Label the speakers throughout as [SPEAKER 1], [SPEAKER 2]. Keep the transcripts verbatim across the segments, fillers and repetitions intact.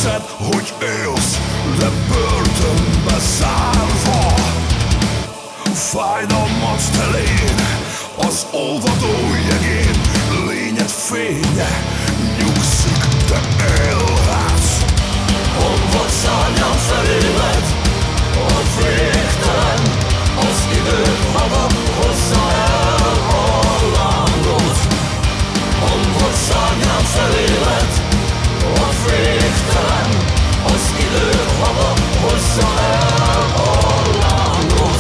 [SPEAKER 1] hiszed, hogy élsz, de börtönbe zárva. Fájdalmat telén, az olvadó jegén, lényed fénye nyugszik, de élhetsz.
[SPEAKER 2] Hol vagy szárnyam feléled, a végtelen, az idők maga hozza el a lángot. Hol vagy szárnyam feléled, a végtelen, az idők maga hozza el a lángot.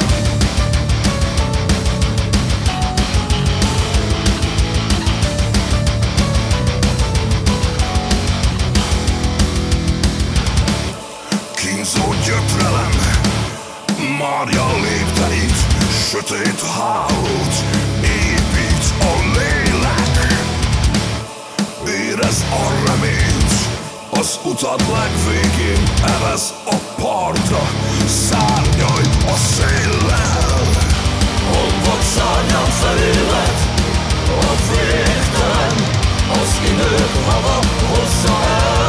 [SPEAKER 1] Kínzó gyötrelem márja lépteit, sötét hálót épít a lélek. Érezd a reményt, az utad legvégén evesz a partra, szárnyalj a széllel.
[SPEAKER 2] Hol vagy szárnyam feléled, a végtelen, az idők maga hozza el